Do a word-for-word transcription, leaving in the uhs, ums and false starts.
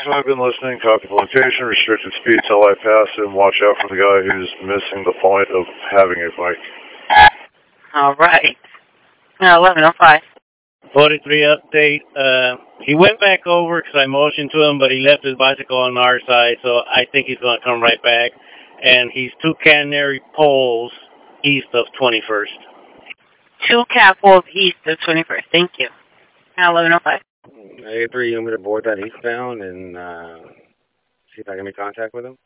So I've been listening, copy the location, restricted speed till I pass him, watch out for the guy who's missing the point of having a bike. All right. Now, eleven oh five. forty-three update. Uh, he went back over because I motioned to him, but he left his bicycle on our side, so I think he's going to come right back. And he's two catenary poles east of twenty-first. Two cat poles east of twenty-first. Thank you. Now, eleven oh five. A three, you want me to board that eastbound and uh, see if I can make contact with him?